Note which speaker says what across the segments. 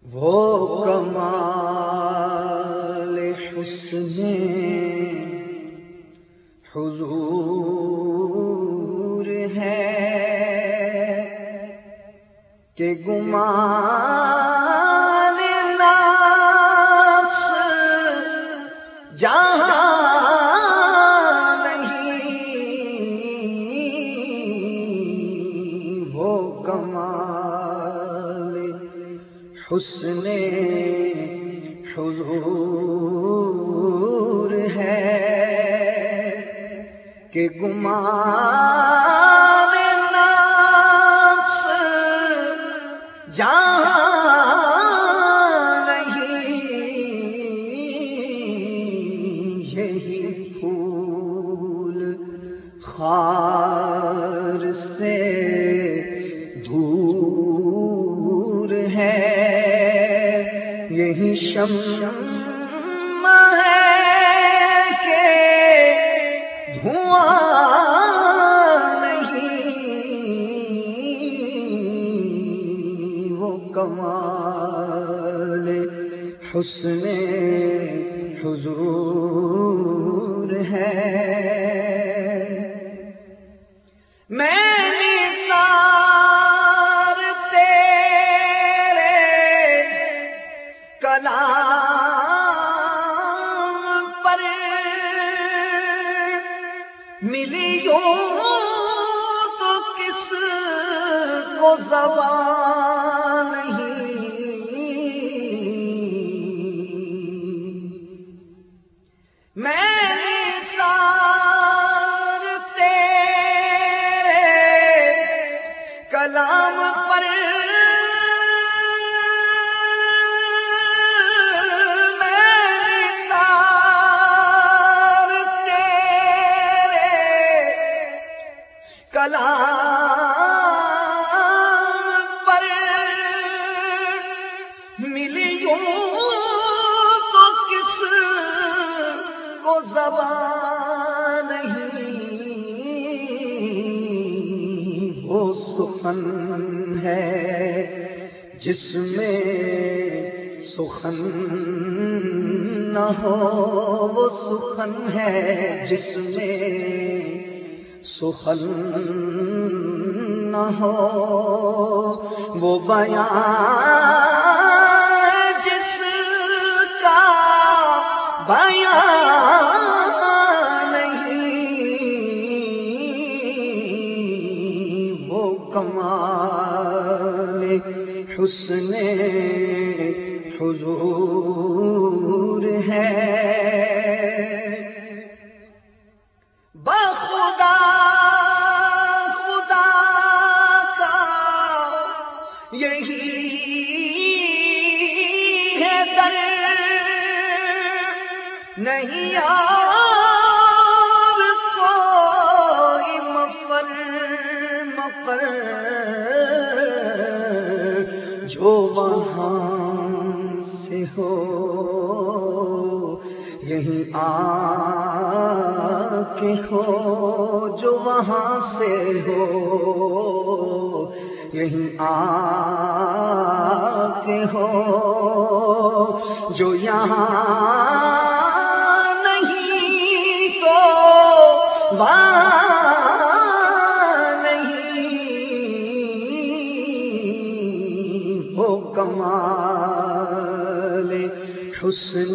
Speaker 1: وہ کمال حسن حضور ہے کہ گمان نفس جہاں نہیں، وہ کمال حسن حضور ہے کہ گمان نفس جہاں نہیں، یہی پھول خار سے دور ہے، یہی شمع ہے کہ دھواں نہیں، وہ کمال حسن حضور ہے۔ میں نثار تیرے کلام پر ملی یوں تو کس کو زبان نہیں، میں نثار تیرے کلام پر کلام پر ملی یوں تو کس کو زبان نہیں، وہ سخن ہے جس میں سخن نہ ہو، وہ سخن ہے جس میں سخن نہ ہو، وہ بیان جس کا بیان نہیں، وہ کمال حسن حضور ہے۔ بخدا خدا کا یہی ہے در، نہیں اور کوئی مفر مقر، جو وہاں سے ہو یہیں آ کے ہو، جو وہاں سے ہو یہیں آ کے ہو، جو یہاں نہیں تو وہاں نہیں، وہ کمال حسن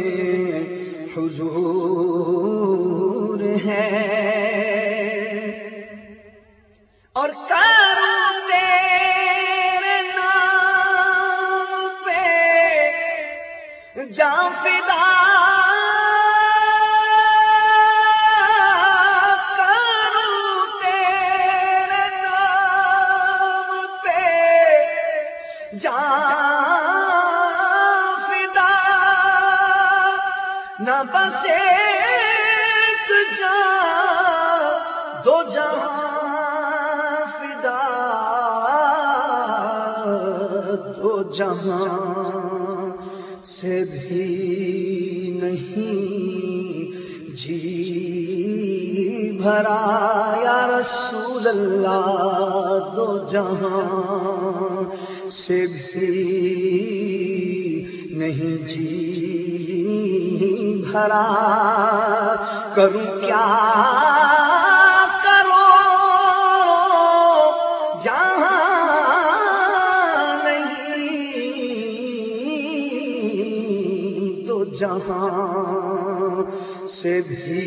Speaker 1: حضور ہے۔ اور کروں تیرے نام پہ جاں فدا، کروں تیرے نام پہ جاں نہ بس ایک جہاں دو جہاں فدا، دو جہاں سے بھی نہیں جی بھرا یا رسول اللہ، دو جہاں سے بھی نہیں جی بھرا، کروں کیا کرو جہاں نہیں، دو جہاں سے بھی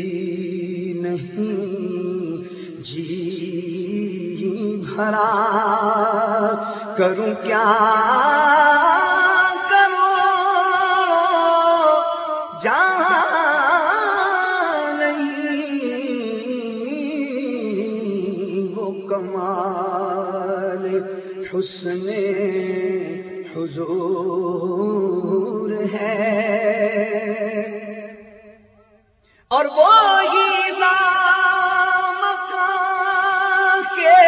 Speaker 1: نہیں جی بھرا، کروں کیا کرو جہاں نہیں، وہ کمال حسن حضور ہے، اور وہی مکان کے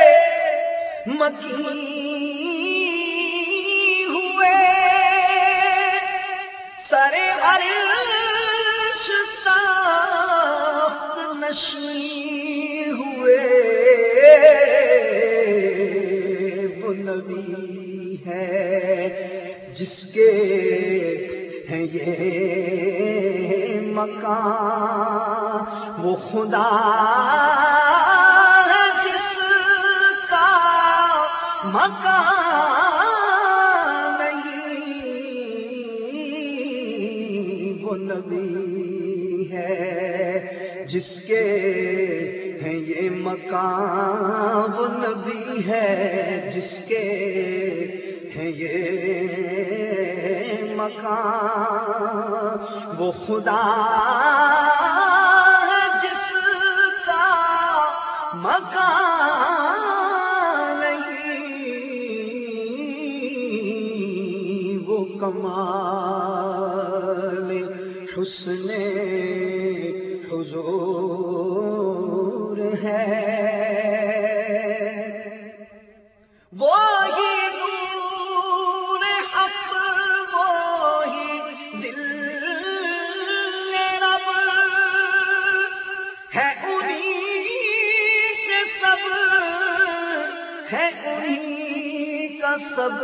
Speaker 1: مکین ہوئے، سر عرش تخت نشین ہوئے، وہ نبی ہے جس کے ہیں یہ مکان، وہ خدا ہے جس کا مکان نہیں، وہ نبی ہے جس کے ہیں یہ مکان، وہ نبی ہے جس کے ہیں یہ مکان، وہ خدا ہے جس کا مکان نہیں، وہ کمال حسن حضور ہے، وہی ہے انہی کا سب،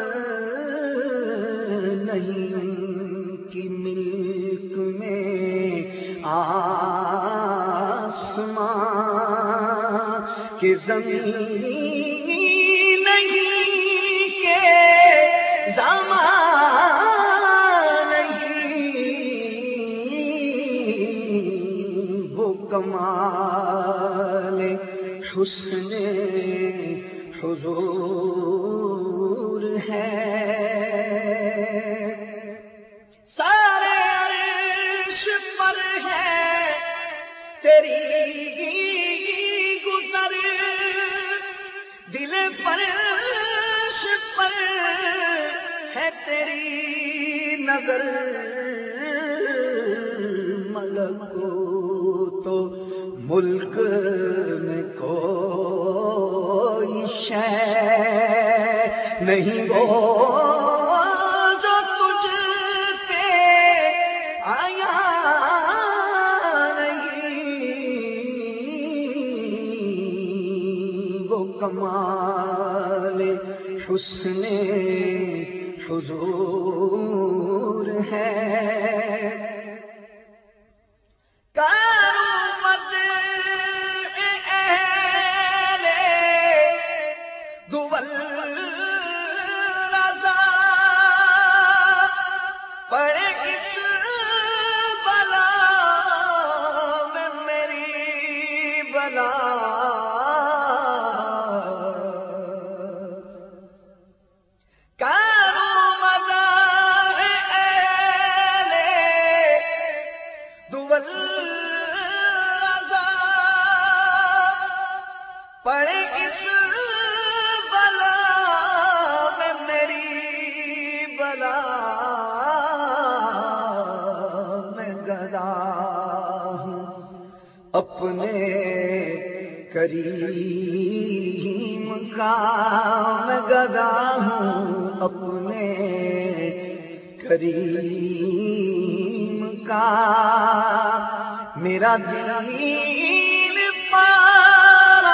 Speaker 1: نہیں کی ملک میں آسمان کہ زمین نہیں کہ زمان نہیں، وہ کمال حسن حضور ہے، سارے عرش پر ہے تیری گزر، دل فرش پر ہے تیری نظر، ملکوت تو ملک میں کوئی شے نہیں وہ جو تجھ پہ آیا نہیں، وہ کمال حسن حضور ہے، پڑے اس بلا میں میری بلا، میں گدا ہوں اپنے کریم کا، میں گدا ہوں اپنے کریم کا، میرا میرا دین پارا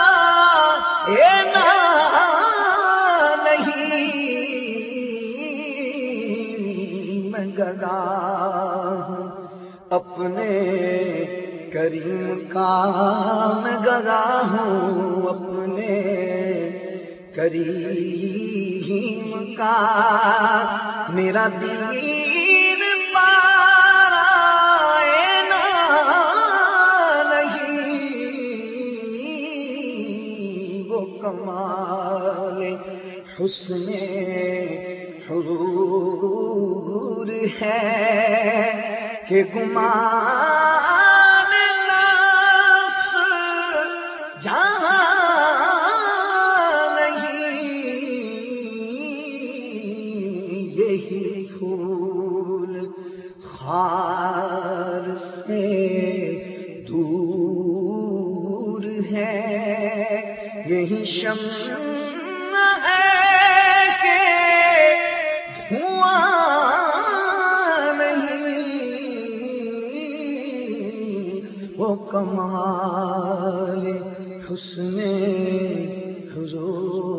Speaker 1: نہیں، میں گدا ہوں اپنے کریم کا، میں گدا ہوں اپنے کریم کا، میرا دین پارا نہیں، وہ کمال حسن حضور ہے کہ گمان نفس جہاں نہیں، یہی پھول خار سے دور ہے، یہی شمع ہے کہ دھواں نہیں، وہ کمال حسن حضور